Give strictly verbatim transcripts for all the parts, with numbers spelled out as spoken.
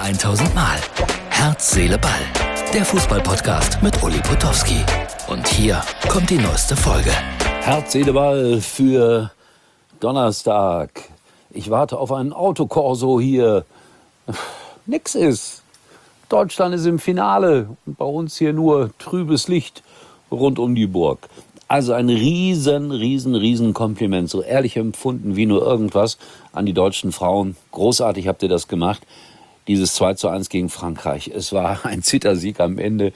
tausend Mal. Herz, Seele, Ball. Der Fußball-Podcast mit Uli Potowski. Und hier kommt die neueste Folge. Herz, Seele, Ball für Donnerstag. Ich warte auf einen Autokorso hier. Nix ist. Deutschland ist im Finale und bei uns hier nur trübes Licht rund um die Burg. Also ein riesen, riesen, riesen Kompliment, so ehrlich empfunden wie nur irgendwas an die deutschen Frauen. Großartig habt ihr das gemacht, dieses zwei zu eins gegen Frankreich. Es war ein Zittersieg am Ende,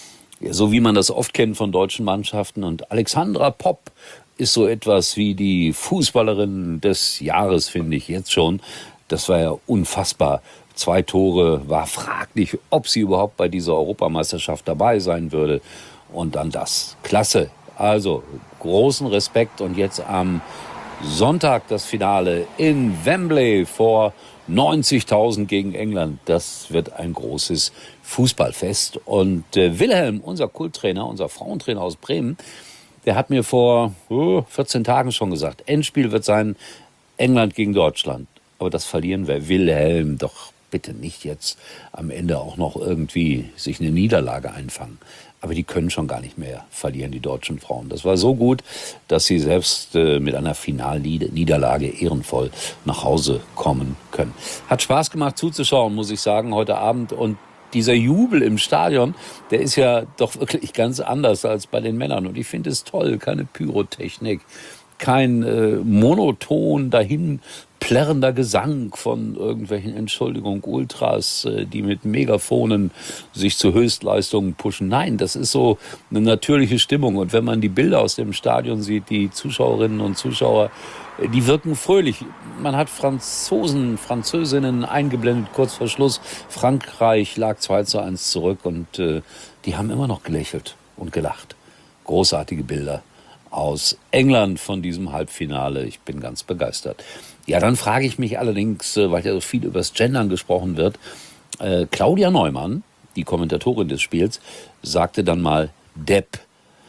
so wie man das oft kennt von deutschen Mannschaften. Und Alexandra Popp ist so etwas wie die Fußballerin des Jahres, finde ich jetzt schon. Das war ja unfassbar. Zwei Tore, war fraglich, ob sie überhaupt bei dieser Europameisterschaft dabei sein würde. Und dann das. Klasse. Also, großen Respekt. Und jetzt am Sonntag das Finale in Wembley vor neunzigtausend gegen England. Das wird ein großes Fußballfest. Und äh, Wilhelm, unser Kulttrainer, unser Frauentrainer aus Bremen, der hat mir vor oh, vierzehn Tagen schon gesagt, Endspiel wird sein England gegen Deutschland. Aber das verlieren wir. Wilhelm, doch bitte nicht jetzt am Ende auch noch irgendwie sich eine Niederlage einfangen. Aber die können schon gar nicht mehr verlieren, die deutschen Frauen. Das war so gut, dass sie selbst äh, mit einer Finalniederlage ehrenvoll nach Hause kommen können. Hat Spaß gemacht zuzuschauen, muss ich sagen, heute Abend. Und dieser Jubel im Stadion, der ist ja doch wirklich ganz anders als bei den Männern. Und ich finde es toll, keine Pyrotechnik, kein äh, monoton dahin plärrender Gesang von irgendwelchen, Entschuldigung, Ultras, äh, die mit Megafonen sich zu Höchstleistungen pushen. Nein, das ist so eine natürliche Stimmung. Und wenn man die Bilder aus dem Stadion sieht, die Zuschauerinnen und Zuschauer, äh, die wirken fröhlich. Man hat Franzosen, Französinnen eingeblendet, kurz vor Schluss. Frankreich lag zwei zu eins zurück und äh, die haben immer noch gelächelt und gelacht. Großartige Bilder aus England von diesem Halbfinale. Ich bin ganz begeistert. Ja, dann frage ich mich allerdings, weil ja so viel über das Gendern gesprochen wird, äh, Claudia Neumann, die Kommentatorin des Spiels, sagte dann mal Depp.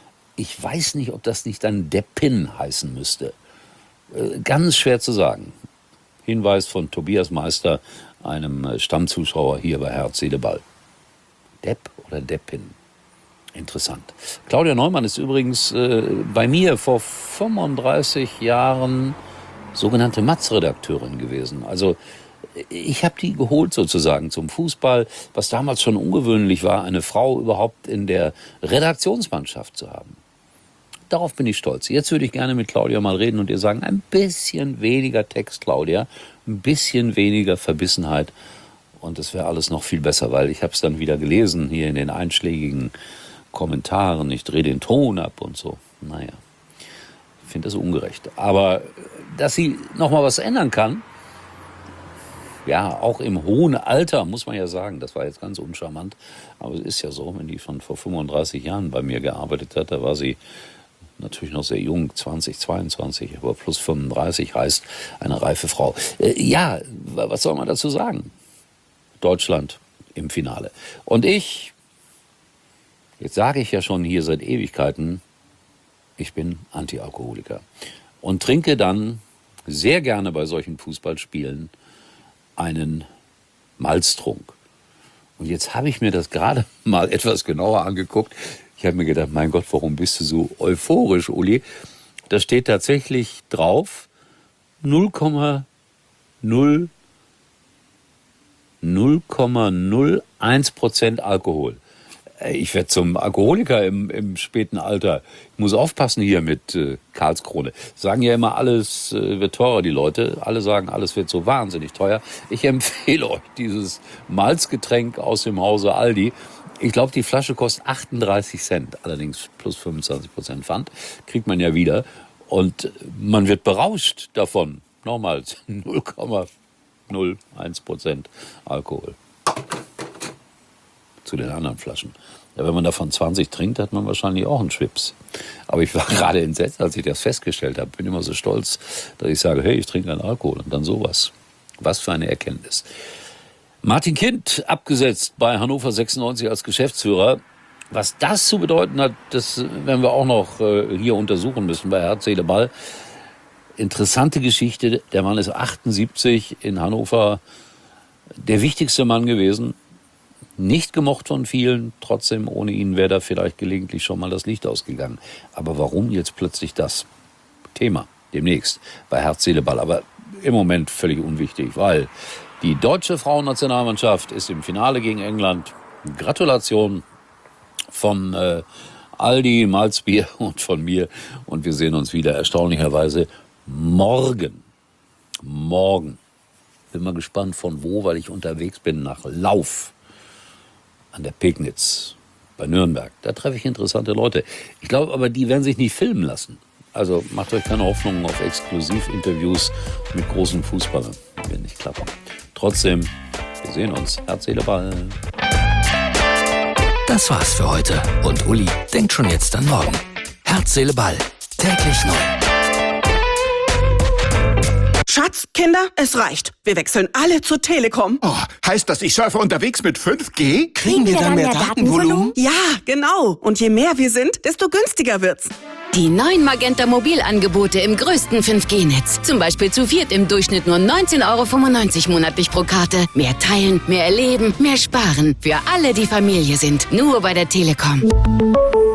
Ich weiß nicht, ob das nicht dann Deppin heißen müsste. Äh, ganz schwer zu sagen. Hinweis von Tobias Meister, einem Stammzuschauer hier bei Herz, Seele, Ball. Depp oder Deppin? Interessant. Claudia Neumann ist übrigens äh, bei mir vor fünfunddreißig Jahren sogenannte Matz-Redakteurin gewesen. Also ich habe die geholt sozusagen zum Fußball, was damals schon ungewöhnlich war, eine Frau überhaupt in der Redaktionsmannschaft zu haben. Darauf bin ich stolz. Jetzt würde ich gerne mit Claudia mal reden und ihr sagen, ein bisschen weniger Text, Claudia, ein bisschen weniger Verbissenheit und es wäre alles noch viel besser, weil ich habe es dann wieder gelesen hier in den einschlägigen Kommentaren, ich drehe den Ton ab und so. Naja, ich finde das ungerecht. Aber dass sie nochmal was ändern kann, ja, auch im hohen Alter, muss man ja sagen, das war jetzt ganz uncharmant, aber es ist ja so, wenn die schon vor fünfunddreißig Jahren bei mir gearbeitet hat, da war sie natürlich noch sehr jung, zwanzig, zweiundzwanzig, aber plus fünfunddreißig heißt eine reife Frau. Äh, ja, was soll man dazu sagen? Deutschland im Finale. Und ich... Jetzt sage ich ja schon hier seit Ewigkeiten, ich bin Antialkoholiker und trinke dann sehr gerne bei solchen Fußballspielen einen Malztrunk. Und jetzt habe ich mir das gerade mal etwas genauer angeguckt. Ich habe mir gedacht, mein Gott, warum bist du so euphorisch, Uli? Da steht tatsächlich drauf null Komma null null eins Prozent Alkohol. Ich werde zum Alkoholiker im, im späten Alter. Ich muss aufpassen hier mit äh, Karlskrone. Sagen ja immer, alles äh, wird teurer, die Leute. Alle sagen, alles wird so wahnsinnig teuer. Ich empfehle euch dieses Malzgetränk aus dem Hause Aldi. Ich glaube, die Flasche kostet achtunddreißig Cent. Allerdings plus fünfundzwanzig Prozent Pfand. Kriegt man ja wieder. Und man wird berauscht davon. Nochmals null Komma null eins Prozent Alkohol. Zu den anderen Flaschen. Ja, wenn man davon zwanzig trinkt, hat man wahrscheinlich auch einen Schwips. Aber ich war gerade entsetzt, als ich das festgestellt habe. Bin immer so stolz, dass ich sage, hey, ich trinke keinen Alkohol und dann sowas. Was für eine Erkenntnis. Martin Kind abgesetzt bei Hannover sechsundneunzig als Geschäftsführer. Was das zu bedeuten hat, das werden wir auch noch äh, hier untersuchen müssen bei Herz, Seele, Ball. Interessante Geschichte. Der Mann ist achtundsiebzig in Hannover der wichtigste Mann gewesen. Nicht gemocht von vielen, trotzdem ohne ihn wäre da vielleicht gelegentlich schon mal das Licht ausgegangen. Aber warum jetzt plötzlich das? Thema demnächst bei Herz, Seele, Ball. Aber im Moment völlig unwichtig, weil die deutsche Frauennationalmannschaft ist im Finale gegen England. Gratulation von äh, Aldi, Malzbier und von mir. Und wir sehen uns wieder erstaunlicherweise morgen. Morgen. Bin mal gespannt von wo, weil ich unterwegs bin nach Lauf an der Pegnitz bei Nürnberg. Da treffe ich interessante Leute. Ich glaube aber, die werden sich nicht filmen lassen. Also macht euch keine Hoffnungen auf Exklusivinterviews mit großen Fußballern. Wird nicht klappen. Trotzdem, wir sehen uns. Herz, Seele, Ball. Das war's für heute. Und Uli denkt schon jetzt an morgen. Herz, Seele, Ball. Täglich neu. Schatz, Kinder, es reicht. Wir wechseln alle zur Telekom. Oh, heißt das, ich surfe unterwegs mit fünf G? Kriegen wir dann mehr Datenvolumen? Ja, genau. Und je mehr wir sind, desto günstiger wird's. Die neuen Magenta Mobilangebote im größten fünf G Netz. Zum Beispiel zu viert im Durchschnitt nur neunzehn Euro fünfundneunzig monatlich pro Karte. Mehr teilen, mehr erleben, mehr sparen. Für alle, die Familie sind. Nur bei der Telekom.